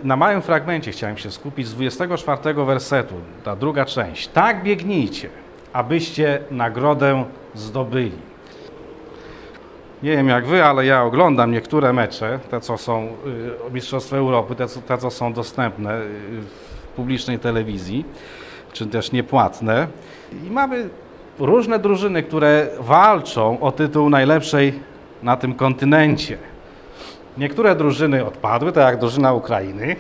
na małym fragmencie chciałem się skupić z 24 wersetu, ta druga część. Tak biegnijcie, abyście nagrodę zdobyli. Nie wiem jak wy, ale ja oglądam niektóre mecze, te co są Mistrzostwa Europy, te co są dostępne w publicznej telewizji, czy też niepłatne. I mamy różne drużyny, które walczą o tytuł najlepszej na tym kontynencie. Niektóre drużyny odpadły, tak jak drużyna Ukrainy,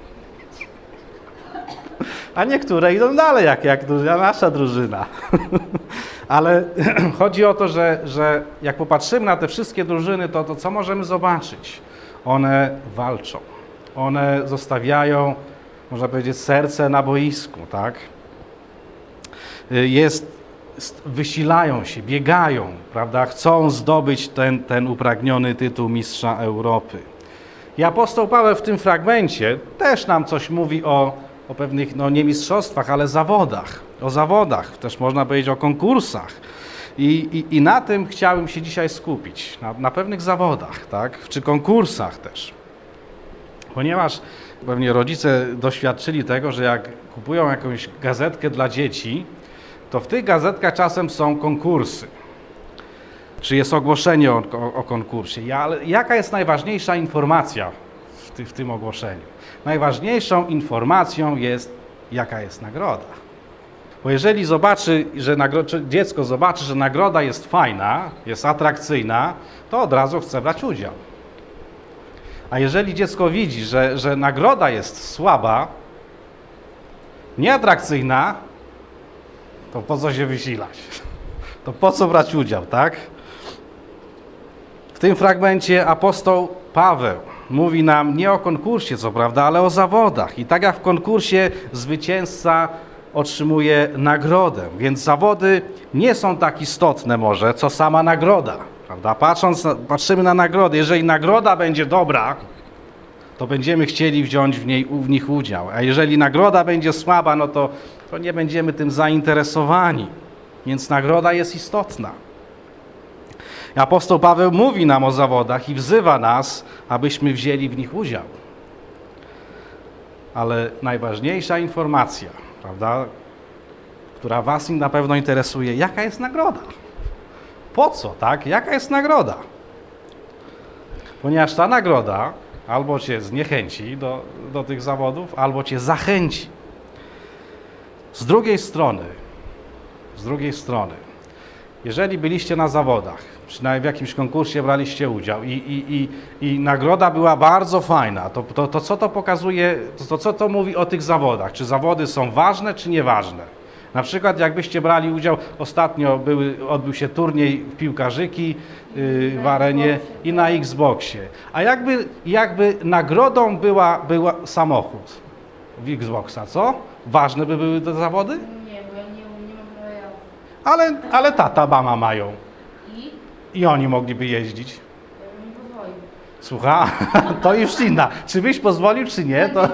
a niektóre idą dalej, jak nasza drużyna. Ale chodzi o to, że jak popatrzymy na te wszystkie drużyny, to co możemy zobaczyć? One walczą. One zostawiają, można powiedzieć, serce na boisku, tak? Wysilają się, biegają, prawda? Chcą zdobyć ten upragniony tytuł mistrza Europy. I apostoł Paweł w tym fragmencie też nam coś mówi o pewnych, nie mistrzostwach, ale zawodach. O zawodach, też można powiedzieć o konkursach. I na tym chciałem się dzisiaj skupić, na pewnych zawodach, tak? Czy konkursach też. Ponieważ pewnie rodzice doświadczyli tego, że jak kupują jakąś gazetkę dla dzieci, to w tych gazetkach czasem są konkursy. Czy jest ogłoszenie o konkursie. Ale jaka jest najważniejsza informacja w tym ogłoszeniu? Najważniejszą informacją jest, jaka jest nagroda. Bo jeżeli dziecko zobaczy, że nagroda jest fajna, jest atrakcyjna, to od razu chce brać udział. A jeżeli dziecko widzi, że nagroda jest słaba, nieatrakcyjna, to po co się wysilać? To po co brać udział, tak? W tym fragmencie apostoł Paweł mówi nam nie o konkursie, co prawda, ale o zawodach. I tak jak w konkursie zwycięzca otrzymuje nagrodę, więc zawody nie są tak istotne może, co sama nagroda, prawda? Patrzymy na nagrodę. Jeżeli nagroda będzie dobra, to będziemy chcieli wziąć w nich udział. A jeżeli nagroda będzie słaba, to nie będziemy tym zainteresowani. Więc nagroda jest istotna. Apostoł Paweł mówi nam o zawodach i wzywa nas, abyśmy wzięli w nich udział. Ale najważniejsza informacja, prawda, która was na pewno interesuje, jaka jest nagroda? Po co, tak? Jaka jest nagroda? Ponieważ ta nagroda albo cię zniechęci do tych zawodów, albo cię zachęci. Z drugiej strony, jeżeli byliście na zawodach, przynajmniej w jakimś konkursie braliście udział i nagroda była bardzo fajna, to co to pokazuje, co to mówi o tych zawodach? Czy zawody są ważne, czy nieważne? Na przykład jakbyście brali udział, ostatnio odbył się turniej w piłkarzyki w arenie i na Xboxie. A jakby nagrodą była samochód w Xboxa, co? Ważne by były te zawody? Nie, bo ja nie mam prawa jazdy. Ale tata, mama mają. I I oni mogliby jeździć. ja bym pozwolił. Słucha? To już inna. Czy byś pozwolił, czy nie? To...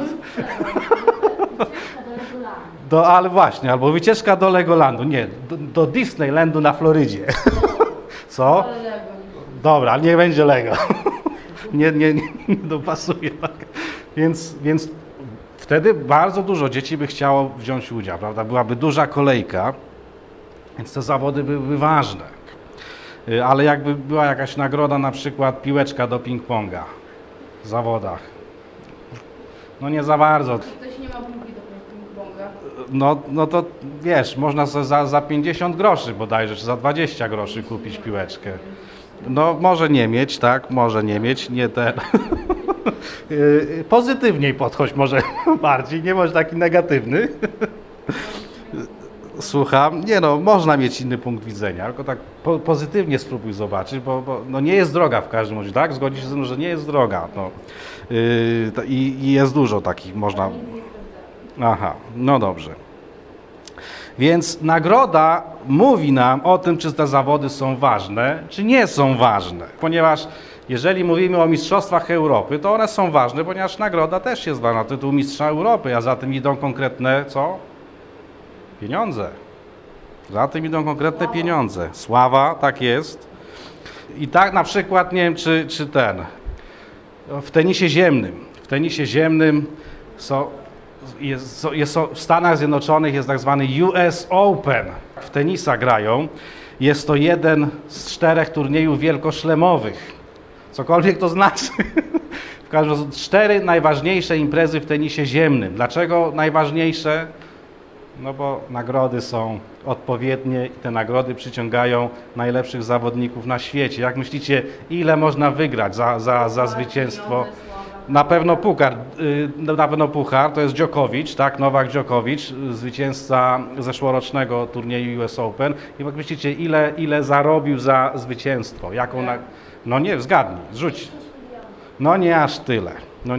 Ale właśnie, albo wycieczka do Legolandu. Nie, do Disneylandu na Florydzie. Co? Dobra, ale niech będzie Lego. Nie dopasuje. Tak. Więc wtedy bardzo dużo dzieci by chciało wziąć udział, prawda? Byłaby duża kolejka, więc te zawody byłyby ważne. Ale jakby była jakaś nagroda, na przykład piłeczka do ping-ponga w zawodach. No nie za bardzo. Ktoś nie ma piłki do ping-ponga. No to wiesz, można sobie za 50 groszy bodajże, czy za 20 groszy kupić piłeczkę. No może nie mieć, tak? Może nie mieć, nie ten. Pozytywniej podchodź może bardziej, nie może taki negatywny. Słucham, można mieć inny punkt widzenia, tylko tak pozytywnie spróbuj zobaczyć, bo nie jest droga w każdym razie, tak? Zgodzisz się ze mną, że nie jest droga. I jest dużo takich, można... Aha, no dobrze. Więc nagroda mówi nam o tym, czy te zawody są ważne, czy nie są ważne. Ponieważ jeżeli mówimy o mistrzostwach Europy, to one są ważne, ponieważ nagroda też jest ważna, tytuł mistrza Europy, a za tym idą konkretne, co? Pieniądze. Za tym idą konkretne pieniądze. Sława, tak jest. I tak na przykład, nie wiem, czy w tenisie ziemnym. W tenisie ziemnym w Stanach Zjednoczonych jest tak zwany US Open. W tenisa grają. Jest to jeden z 4 turniejów wielkoszlemowych. Cokolwiek to znaczy. W każdym razie 4 najważniejsze imprezy w tenisie ziemnym. Dlaczego najważniejsze? No bo nagrody są odpowiednie i te nagrody przyciągają najlepszych zawodników na świecie. Jak myślicie, ile można wygrać za zwycięstwo? Na pewno puchar, to jest Djokovic, tak? Nowak Djokovic, zwycięzca zeszłorocznego turnieju US Open. I jak myślicie, ile zarobił za zwycięstwo? No nie, zgadnij, rzuć. No nie aż tyle.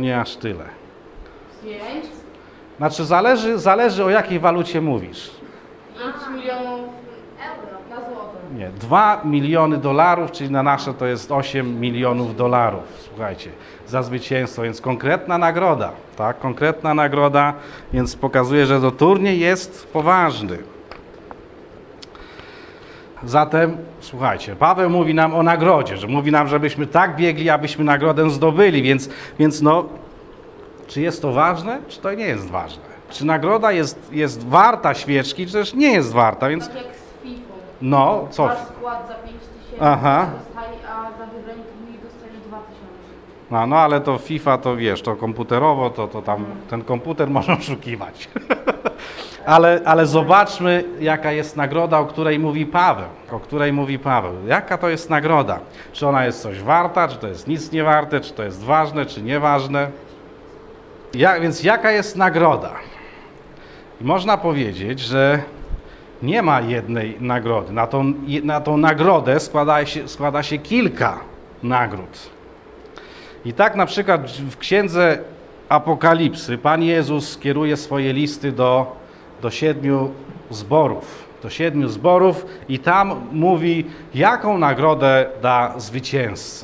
5? Znaczy zależy o jakiej walucie mówisz. 5 milionów euro na złoto. Nie, 2 miliony dolarów, czyli na nasze to jest 8 milionów dolarów, słuchajcie, za zwycięstwo, więc konkretna nagroda, tak, konkretna nagroda, więc pokazuje, że to turniej jest poważny. Zatem, słuchajcie, Paweł mówi nam o nagrodzie, że mówi nam, żebyśmy tak biegli, abyśmy nagrodę zdobyli, więc no, czy jest to ważne, czy to nie jest ważne? Czy nagroda jest warta świeczki, czy też nie jest warta, więc... Tak jak z FIFA. No, co? Masz skład za 5 000, Aha. a za wybranie turnieju dostajesz 2000. No ale to FIFA to wiesz, to komputerowo, to tam ten komputer może oszukiwać. ale zobaczmy, jaka jest nagroda, o której mówi Paweł. Jaka to jest nagroda? Czy ona jest coś warta, czy to jest nic nie warte, czy to jest ważne, czy nieważne? Więc jaka jest nagroda? I można powiedzieć, że nie ma jednej nagrody. Na tą nagrodę składa się kilka nagród. I tak na przykład w Księdze Apokalipsy Pan Jezus kieruje swoje listy do 7 zborów. Do 7 zborów i tam mówi, jaką nagrodę da zwycięzcy.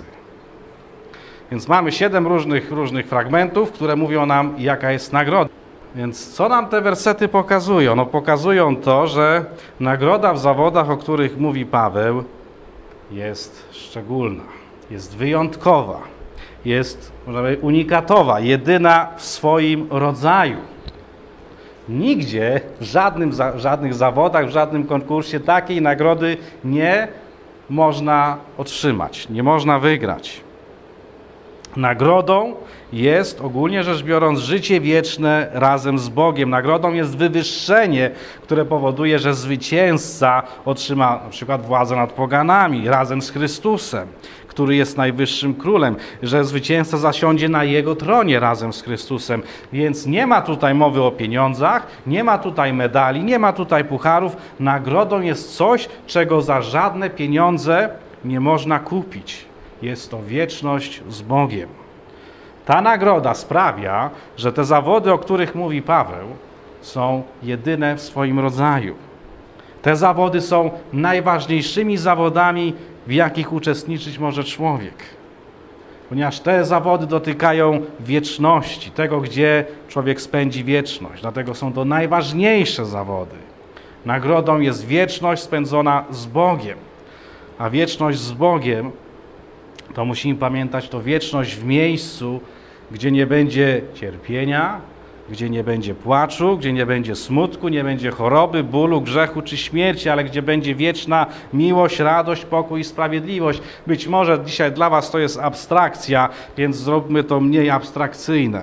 Więc mamy 7 różnych fragmentów, które mówią nam, jaka jest nagroda. Więc co nam te wersety pokazują? No pokazują to, że nagroda w zawodach, o których mówi Paweł, jest szczególna, jest wyjątkowa, jest, można powiedzieć, unikatowa, jedyna w swoim rodzaju. Nigdzie, w żadnych zawodach, w żadnym konkursie takiej nagrody nie można otrzymać, nie można wygrać. Nagrodą jest, ogólnie rzecz biorąc, życie wieczne razem z Bogiem. Nagrodą jest wywyższenie, które powoduje, że zwycięzca otrzyma na przykład władzę nad poganami razem z Chrystusem, który jest najwyższym królem, że zwycięzca zasiądzie na jego tronie razem z Chrystusem. Więc nie ma tutaj mowy o pieniądzach, nie ma tutaj medali, nie ma tutaj pucharów. Nagrodą jest coś, czego za żadne pieniądze nie można kupić. Jest to wieczność z Bogiem. Ta nagroda sprawia, że te zawody, o których mówi Paweł, są jedyne w swoim rodzaju. Te zawody są najważniejszymi zawodami, w jakich uczestniczyć może człowiek. Ponieważ te zawody dotykają wieczności, tego, gdzie człowiek spędzi wieczność. Dlatego są to najważniejsze zawody. Nagrodą jest wieczność spędzona z Bogiem. A wieczność z Bogiem, to musimy pamiętać, to wieczność w miejscu, gdzie nie będzie cierpienia, gdzie nie będzie płaczu, gdzie nie będzie smutku, nie będzie choroby, bólu, grzechu czy śmierci, ale gdzie będzie wieczna miłość, radość, pokój i sprawiedliwość. Być może dzisiaj dla was to jest abstrakcja, więc zróbmy to mniej abstrakcyjne.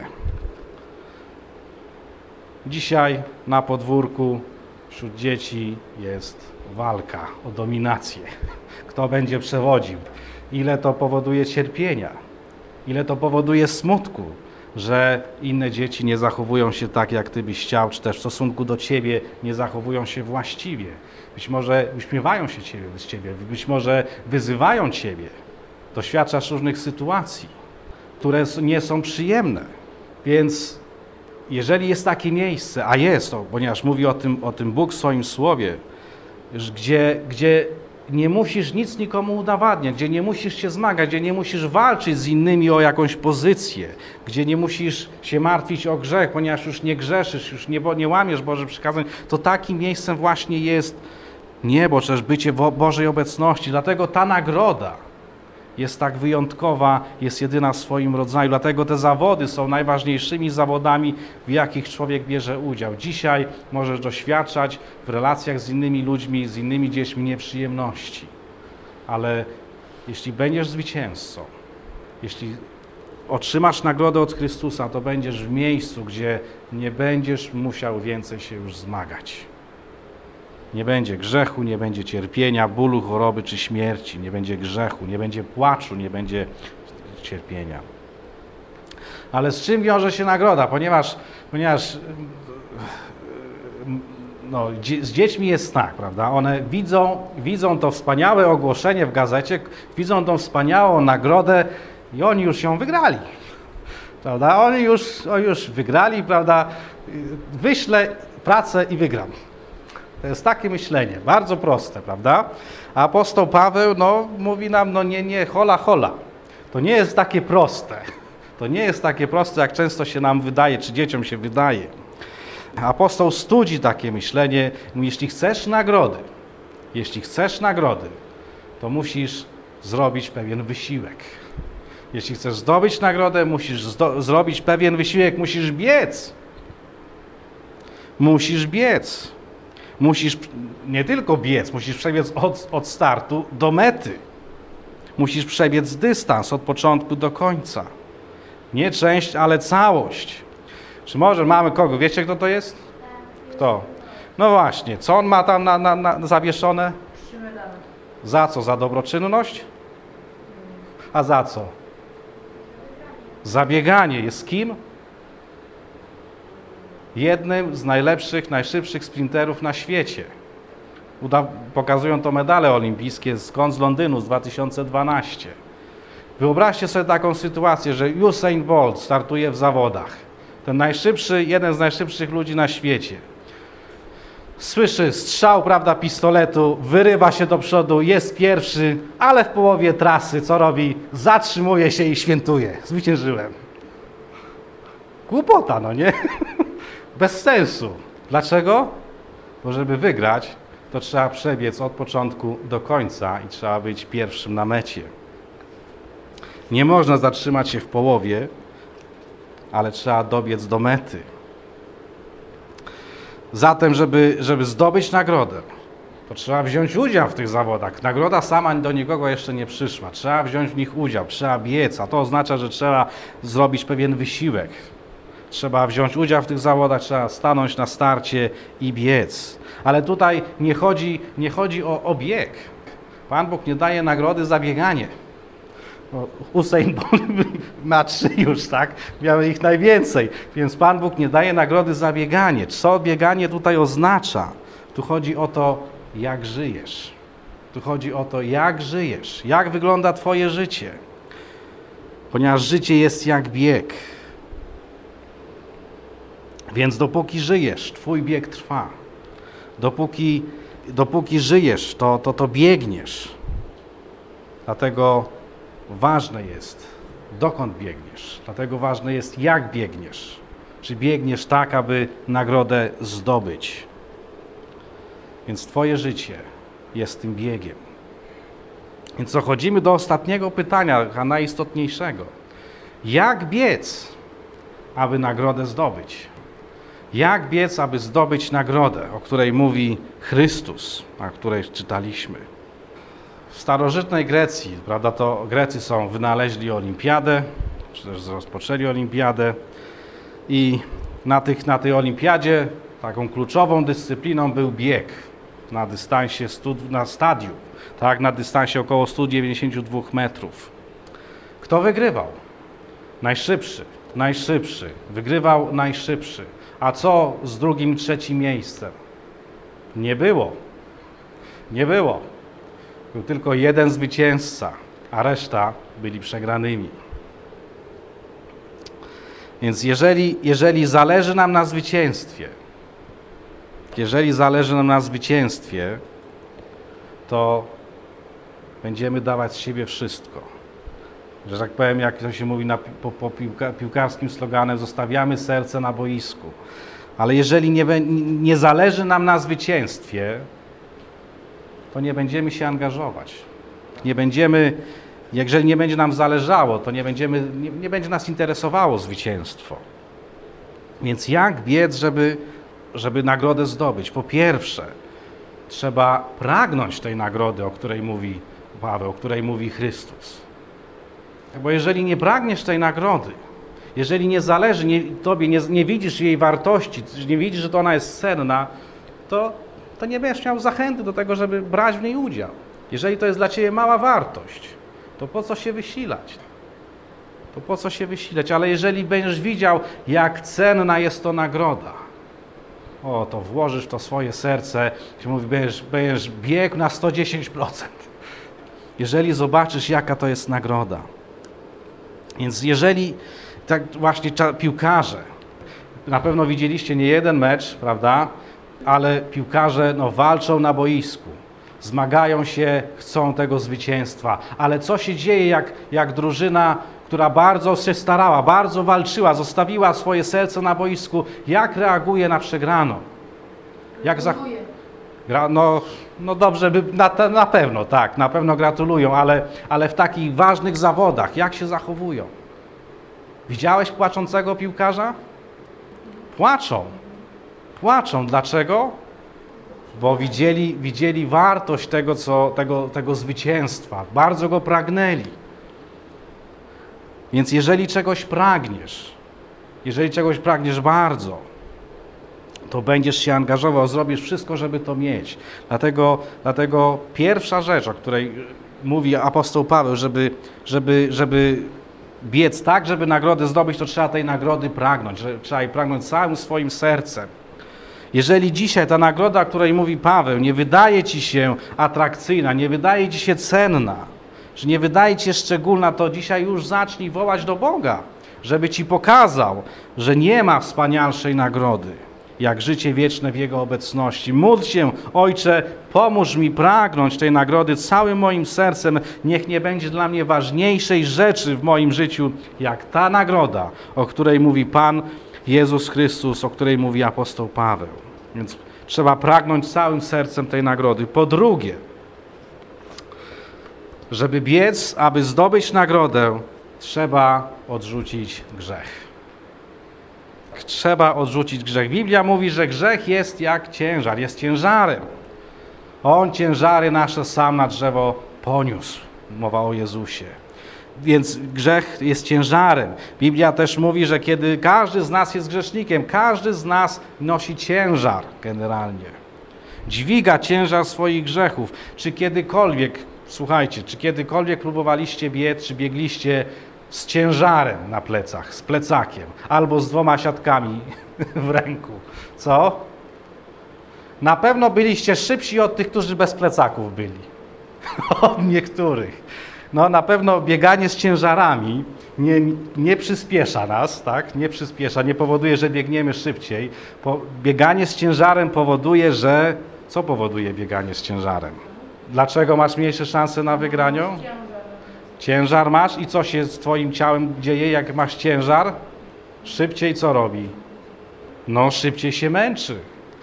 Dzisiaj na podwórku wśród dzieci jest walka o dominację. Kto będzie przewodził? Ile to powoduje cierpienia? Ile to powoduje smutku? Że inne dzieci nie zachowują się tak, jak ty byś chciał, czy też w stosunku do ciebie nie zachowują się właściwie. Być może uśmiewają się z ciebie, być może wyzywają ciebie. Doświadczasz różnych sytuacji, które nie są przyjemne. Więc jeżeli jest takie miejsce, a jest to, ponieważ mówi o tym Bóg w swoim słowie, gdzie nie musisz nic nikomu udowadniać, gdzie nie musisz się zmagać, gdzie nie musisz walczyć z innymi o jakąś pozycję, gdzie nie musisz się martwić o grzech, ponieważ już nie grzeszysz, już nie łamiesz Bożych przykazań, to takim miejscem właśnie jest niebo, czy też bycie w Bożej obecności. Dlatego ta nagroda jest tak wyjątkowa, jest jedyna w swoim rodzaju. Dlatego te zawody są najważniejszymi zawodami, w jakich człowiek bierze udział. Dzisiaj możesz doświadczać w relacjach z innymi ludźmi, z innymi dziećmi nieprzyjemności. Ale jeśli będziesz zwycięzcą, jeśli otrzymasz nagrodę od Chrystusa, to będziesz w miejscu, gdzie nie będziesz musiał więcej się już zmagać. Nie będzie grzechu, nie będzie cierpienia, bólu, choroby czy śmierci. Nie będzie grzechu, nie będzie płaczu, nie będzie cierpienia. Ale z czym wiąże się nagroda? Ponieważ z dziećmi jest tak, prawda? One widzą to wspaniałe ogłoszenie w gazecie, widzą tą wspaniałą nagrodę i oni już ją wygrali. Prawda? Oni już wygrali, prawda? Wyślę pracę i wygram. To jest takie myślenie, bardzo proste, prawda? A apostoł Paweł mówi nam, nie, hola. To nie jest takie proste. To nie jest takie proste, jak często się nam wydaje, czy dzieciom się wydaje. Apostoł studzi takie myślenie, mówi, jeśli chcesz nagrody, to musisz zrobić pewien wysiłek. Jeśli chcesz zdobyć nagrodę, musisz zrobić pewien wysiłek, musisz biec. Musisz nie tylko biec, musisz przebiec od startu do mety. Musisz przebiec dystans od początku do końca. Nie część, ale całość. Czy może mamy kogo? Wiecie, kto to jest? Kto? No właśnie. Co on ma tam na zawieszone? 3 medale. Za co? Za dobroczynność? A za co? Za bieganie. Jest z kim? Jednym z najlepszych, najszybszych sprinterów na świecie. Pokazują to medale olimpijskie z Londynu z 2012. Wyobraźcie sobie taką sytuację, że Usain Bolt startuje w zawodach. Ten jeden z najszybszych ludzi na świecie. Słyszy strzał, prawda, pistoletu, wyrywa się do przodu, jest pierwszy, ale w połowie trasy co robi? Zatrzymuje się i świętuje. Zwyciężyłem. Głupota, nie? Bez sensu. Dlaczego? Bo żeby wygrać, to trzeba przebiec od początku do końca i trzeba być pierwszym na mecie. Nie można zatrzymać się w połowie, ale trzeba dobiec do mety. Zatem, żeby zdobyć nagrodę, to trzeba wziąć udział w tych zawodach. Nagroda sama do nikogo jeszcze nie przyszła. Trzeba wziąć w nich udział, trzeba biec, a to oznacza, że trzeba zrobić pewien wysiłek. Trzeba wziąć udział w tych zawodach, trzeba stanąć na starcie i biec. Ale tutaj nie chodzi o bieg. Pan Bóg nie daje nagrody za bieganie. Usain Bolt ma 3 już, tak? Miały ich najwięcej, więc Pan Bóg nie daje nagrody za bieganie. Co bieganie tutaj oznacza? Tu chodzi o to, jak żyjesz. Tu chodzi o to, jak żyjesz, jak wygląda Twoje życie. Ponieważ życie jest jak bieg. Więc dopóki żyjesz, Twój bieg trwa. Dopóki żyjesz, to biegniesz. Dlatego ważne jest, dokąd biegniesz. Dlatego ważne jest, jak biegniesz. Czy biegniesz tak, aby nagrodę zdobyć. Więc Twoje życie jest tym biegiem. Więc dochodzimy do ostatniego pytania, a najistotniejszego. Jak biec, aby nagrodę zdobyć? Jak biec, aby zdobyć nagrodę, o której mówi Chrystus, o której czytaliśmy? W starożytnej Grecji, prawda, to Grecy wynaleźli olimpiadę, czy też rozpoczęli olimpiadę i na tej olimpiadzie taką kluczową dyscypliną był bieg na stadium, tak, na dystansie około 192 metrów. Kto wygrywał? Najszybszy. Wygrywał najszybszy. A co z drugim, trzecim miejscem? Nie było. Był tylko jeden zwycięzca, a reszta byli przegranymi. Więc jeżeli zależy nam na zwycięstwie, to będziemy dawać z siebie wszystko. Że tak powiem, jak to się mówi po piłkarskim sloganem, zostawiamy serce na boisku. Ale jeżeli nie zależy nam na zwycięstwie, to nie będziemy się angażować. Nie będziemy Jeżeli nie będzie nam zależało, to nie będzie nas interesowało zwycięstwo. Więc jak biec, żeby nagrodę zdobyć? Po pierwsze, trzeba pragnąć tej nagrody, o której mówi Paweł, o której mówi Chrystus. Bo jeżeli nie pragniesz tej nagrody, jeżeli nie zależy tobie, nie widzisz jej wartości, nie widzisz, że to ona jest cenna, to nie będziesz miał zachęty do tego, żeby brać w niej udział. Jeżeli to jest dla ciebie mała wartość, to po co się wysilać? To po co się wysilać? Ale jeżeli będziesz widział, jak cenna jest to nagroda, to włożysz w to swoje serce, będziesz biegł na 110%. Jeżeli zobaczysz, jaka to jest nagroda. Więc jeżeli, tak właśnie piłkarze, na pewno widzieliście nie jeden mecz, prawda? Ale piłkarze walczą na boisku, zmagają się, chcą tego zwycięstwa. Ale co się dzieje, jak drużyna, która bardzo się starała, bardzo walczyła, zostawiła swoje serce na boisku, jak reaguje na przegraną? No dobrze, na pewno, tak, na pewno gratulują, ale w takich ważnych zawodach, jak się zachowują? Widziałeś płaczącego piłkarza? Płaczą. Dlaczego? Bo widzieli wartość tego zwycięstwa, bardzo go pragnęli. Więc jeżeli czegoś pragniesz bardzo, to będziesz się angażował, zrobisz wszystko, żeby to mieć. Dlatego pierwsza rzecz, o której mówi apostoł Paweł, żeby biec tak, żeby nagrodę zdobyć, to trzeba tej nagrody pragnąć, trzeba jej pragnąć całym swoim sercem. Jeżeli dzisiaj ta nagroda, o której mówi Paweł, nie wydaje ci się atrakcyjna, nie wydaje ci się cenna, że nie wydaje ci się szczególna, to dzisiaj już zacznij wołać do Boga, żeby ci pokazał, że nie ma wspanialszej nagrody, jak życie wieczne w Jego obecności. Módl się, Ojcze, pomóż mi pragnąć tej nagrody całym moim sercem. Niech nie będzie dla mnie ważniejszej rzeczy w moim życiu, jak ta nagroda, o której mówi Pan Jezus Chrystus, o której mówi apostoł Paweł. Więc trzeba pragnąć całym sercem tej nagrody. Po drugie, żeby biec, aby zdobyć nagrodę, trzeba odrzucić grzech. Trzeba odrzucić grzech. Biblia mówi, że grzech jest jak ciężar, jest ciężarem. On ciężary nasze sam na drzewo poniósł. Mowa o Jezusie. Więc grzech jest ciężarem. Biblia też mówi, że kiedy każdy z nas jest grzesznikiem, każdy z nas nosi ciężar generalnie. Dźwiga ciężar swoich grzechów. Czy kiedykolwiek próbowaliście biec, czy biegliście z ciężarem na plecach, z plecakiem, albo z 2 siatkami w ręku? Co? Na pewno byliście szybsi od tych, którzy bez plecaków byli. Od niektórych. Na pewno bieganie z ciężarami nie przyspiesza nas, tak? Nie przyspiesza, nie powoduje, że biegniemy szybciej. Bieganie z ciężarem powoduje, że... Co powoduje bieganie z ciężarem? Dlaczego masz mniejsze szanse na wygraniu? Ciężar masz i co się z twoim ciałem dzieje, jak masz ciężar? Szybciej co robi? Szybciej się męczy.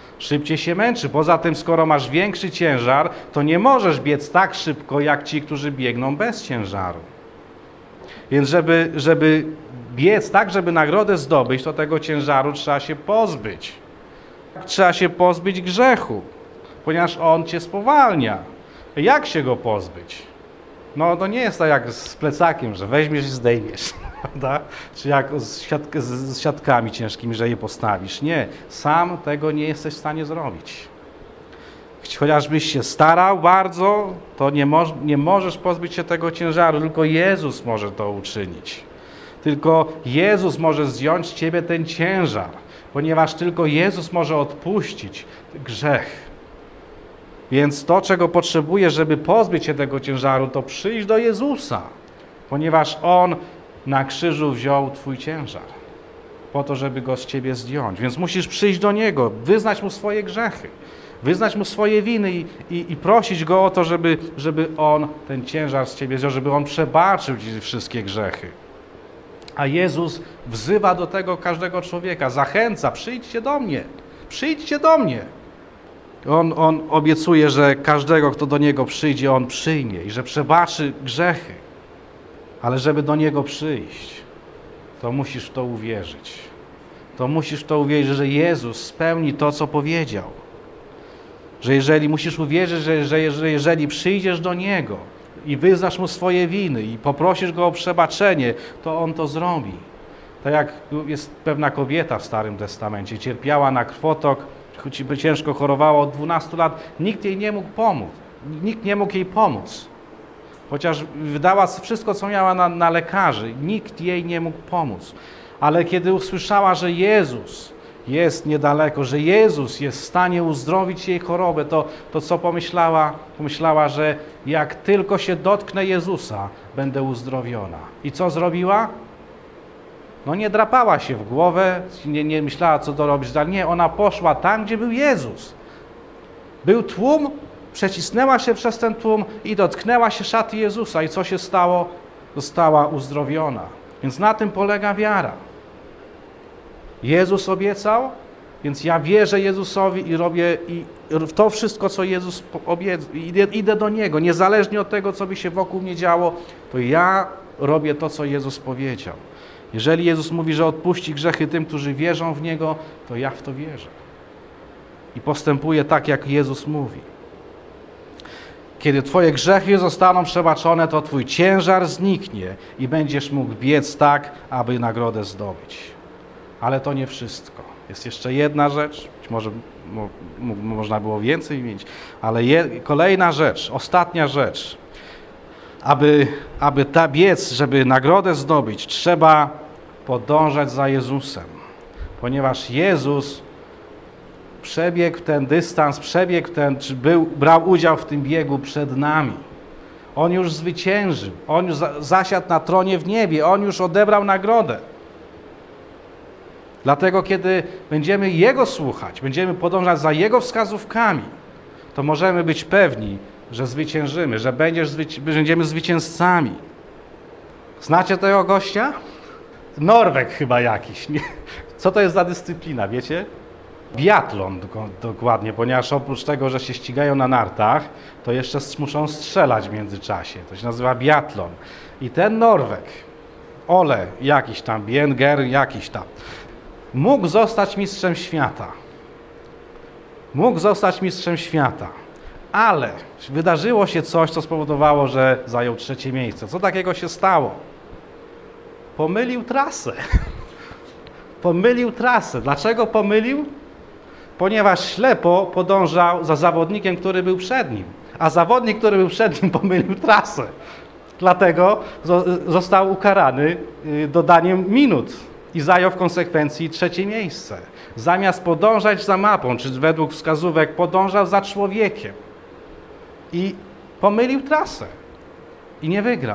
Poza tym, skoro masz większy ciężar, to nie możesz biec tak szybko, jak ci, którzy biegną bez ciężaru. Więc żeby biec tak, żeby nagrodę zdobyć, to tego ciężaru trzeba się pozbyć. Trzeba się pozbyć grzechu, ponieważ on cię spowalnia. Jak się go pozbyć? To nie jest tak jak z plecakiem, że weźmiesz i zdejmiesz, prawda? Czy jak z siatkami ciężkimi, że je postawisz. Nie, sam tego nie jesteś w stanie zrobić. Chociażbyś się starał bardzo, to nie możesz pozbyć się tego ciężaru, tylko Jezus może to uczynić. Tylko Jezus może zdjąć z ciebie ten ciężar, ponieważ tylko Jezus może odpuścić grzech. Więc to, czego potrzebujesz, żeby pozbyć się tego ciężaru, to przyjść do Jezusa, ponieważ On na krzyżu wziął twój ciężar, po to, żeby go z ciebie zdjąć. Więc musisz przyjść do Niego, wyznać Mu swoje grzechy, wyznać Mu swoje winy i prosić Go o to, żeby On ten ciężar z ciebie wziął, żeby On przebaczył ci wszystkie grzechy. A Jezus wzywa do tego każdego człowieka, zachęca, przyjdźcie do mnie. On obiecuje, że każdego, kto do Niego przyjdzie, On przyjmie i że przebaczy grzechy. Ale żeby do Niego przyjść, to musisz w to uwierzyć. To musisz w to uwierzyć, że Jezus spełni to, co powiedział. Że jeżeli musisz uwierzyć, że jeżeli przyjdziesz do Niego i wyznasz Mu swoje winy i poprosisz Go o przebaczenie, to On to zrobi. Tak jak jest pewna kobieta w Starym Testamencie, cierpiała na krwotok, choć ciężko chorowała od 12 lat, nikt jej nie mógł pomóc. Nikt nie mógł jej pomóc. Chociaż wydała wszystko, co miała na lekarzy, nikt jej nie mógł pomóc. Ale kiedy usłyszała, że Jezus jest niedaleko, że Jezus jest w stanie uzdrowić jej chorobę, to co pomyślała? Pomyślała, że jak tylko się dotknę Jezusa, będę uzdrowiona. I co zrobiła? No nie drapała się w głowę, nie myślała, co to robić. Nie, ona poszła tam, gdzie był Jezus. Był tłum, przecisnęła się przez ten tłum i dotknęła się szaty Jezusa. I co się stało? Została uzdrowiona. Więc na tym polega wiara. Jezus obiecał, więc ja wierzę Jezusowi i robię to wszystko, co Jezus obiecał. Idę do Niego. Niezależnie od tego, co by się wokół mnie działo, to ja robię to, co Jezus powiedział. Jeżeli Jezus mówi, że odpuści grzechy tym, którzy wierzą w Niego, to ja w to wierzę. I postępuję tak, jak Jezus mówi. Kiedy Twoje grzechy zostaną przebaczone, to Twój ciężar zniknie i będziesz mógł biec tak, aby nagrodę zdobyć. Ale to nie wszystko. Jest jeszcze jedna rzecz, być może można było więcej mieć, ale kolejna rzecz, ostatnia rzecz. Aby ta biec, żeby nagrodę zdobyć, trzeba podążać za Jezusem. Ponieważ Jezus przebiegł ten dystans, brał udział w tym biegu przed nami. On już zwyciężył, On już zasiadł na tronie w niebie, On już odebrał nagrodę. Dlatego, kiedy będziemy Jego słuchać, będziemy podążać za Jego wskazówkami, to możemy być pewni, że zwyciężymy, że będziemy zwycięzcami. Znacie tego gościa? Norweg chyba jakiś. Nie? Co to jest za dyscyplina, wiecie? Biatlon dokładnie, ponieważ oprócz tego, że się ścigają na nartach, to jeszcze muszą strzelać w międzyczasie. To się nazywa biatlon. I ten Norweg, Ole jakiś tam, Bienger jakiś tam, mógł zostać mistrzem świata. Mógł zostać mistrzem świata. Ale wydarzyło się coś, co spowodowało, że zajął 3. miejsce. Co takiego się stało? Pomylił trasę. Pomylił trasę. Dlaczego pomylił? Ponieważ ślepo podążał za zawodnikiem, który był przed nim. A zawodnik, który był przed nim, pomylił trasę. Dlatego został ukarany dodaniem minut i zajął w konsekwencji 3. miejsce. Zamiast podążać za mapą, czy według wskazówek, podążał za człowiekiem. I pomylił trasę. I nie wygrał.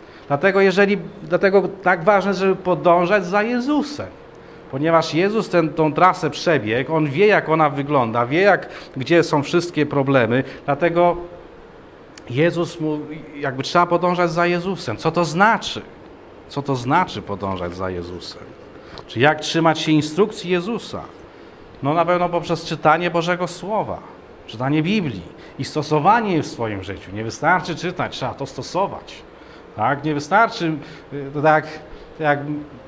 Dlatego tak ważne, żeby podążać za Jezusem. Ponieważ Jezus tą trasę przebiegł, On wie, jak ona wygląda, wie, gdzie są wszystkie problemy. Dlatego Jezus jakby trzeba podążać za Jezusem. Co to znaczy? Co to znaczy podążać za Jezusem? Czy jak trzymać się instrukcji Jezusa? No na pewno poprzez czytanie Bożego Słowa, czytanie Biblii i stosowanie jej w swoim życiu. Nie wystarczy czytać, trzeba to stosować. Tak? Nie wystarczy, tak jak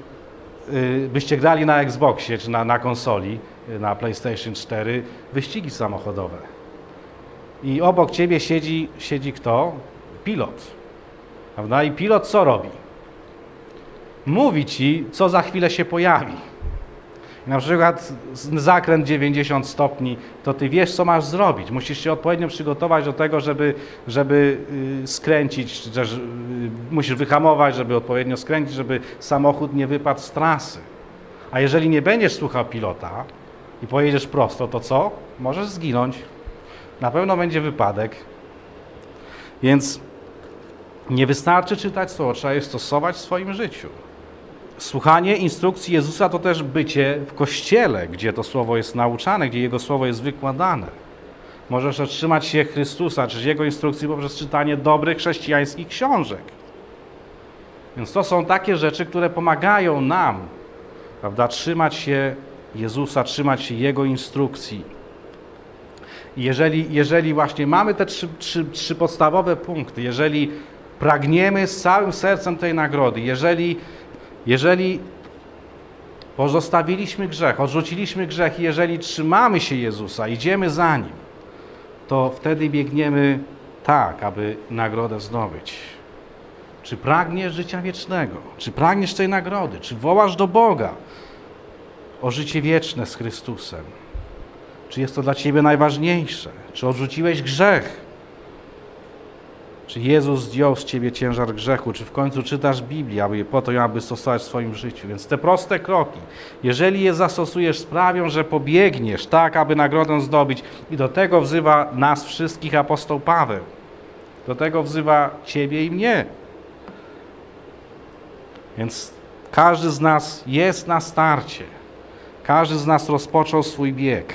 byście grali na Xboxie czy na konsoli, na PlayStation 4, wyścigi samochodowe. I obok ciebie siedzi kto? Pilot. Prawda? I pilot co robi? Mówi ci, co za chwilę się pojawi. Na przykład zakręt 90 stopni, to ty wiesz, co masz zrobić. Musisz się odpowiednio przygotować do tego, żeby skręcić, musisz wyhamować, żeby odpowiednio skręcić, żeby samochód nie wypadł z trasy. A jeżeli nie będziesz słuchał pilota i pojedziesz prosto, to co? Możesz zginąć. Na pewno będzie wypadek. Więc nie wystarczy czytać słowo, trzeba je stosować w swoim życiu. Słuchanie instrukcji Jezusa to też bycie w Kościele, gdzie to słowo jest nauczane, gdzie Jego słowo jest wykładane. Możesz otrzymać się Chrystusa, czy Jego instrukcji poprzez czytanie dobrych chrześcijańskich książek. Więc to są takie rzeczy, które pomagają nam, prawda, trzymać się Jezusa, trzymać się Jego instrukcji. I jeżeli właśnie mamy te trzy podstawowe punkty, jeżeli pragniemy z całym sercem tej nagrody, jeżeli pozostawiliśmy grzech, odrzuciliśmy grzech i jeżeli trzymamy się Jezusa, idziemy za Nim, to wtedy biegniemy tak, aby nagrodę zdobyć. Czy pragniesz życia wiecznego? Czy pragniesz tej nagrody? Czy wołasz do Boga o życie wieczne z Chrystusem? Czy jest to dla Ciebie najważniejsze? Czy odrzuciłeś grzech? Czy Jezus zdjął z Ciebie ciężar grzechu? Czy w końcu czytasz Biblię, po to, aby stosować w swoim życiu? Więc te proste kroki, jeżeli je zastosujesz, sprawią, że pobiegniesz tak, aby nagrodę zdobyć. I do tego wzywa nas wszystkich apostoł Paweł. Do tego wzywa Ciebie i mnie. Więc każdy z nas jest na starcie. Każdy z nas rozpoczął swój bieg.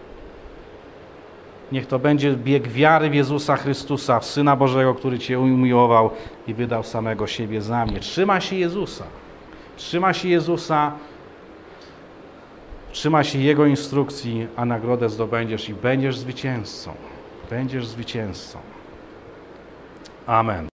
Niech to będzie bieg wiary w Jezusa Chrystusa, w Syna Bożego, który Cię umiłował i wydał samego siebie za mnie. Trzymaj się Jezusa. Trzymaj się Jezusa. Trzymaj się Jego instrukcji, a nagrodę zdobędziesz i będziesz zwycięzcą. Będziesz zwycięzcą. Amen.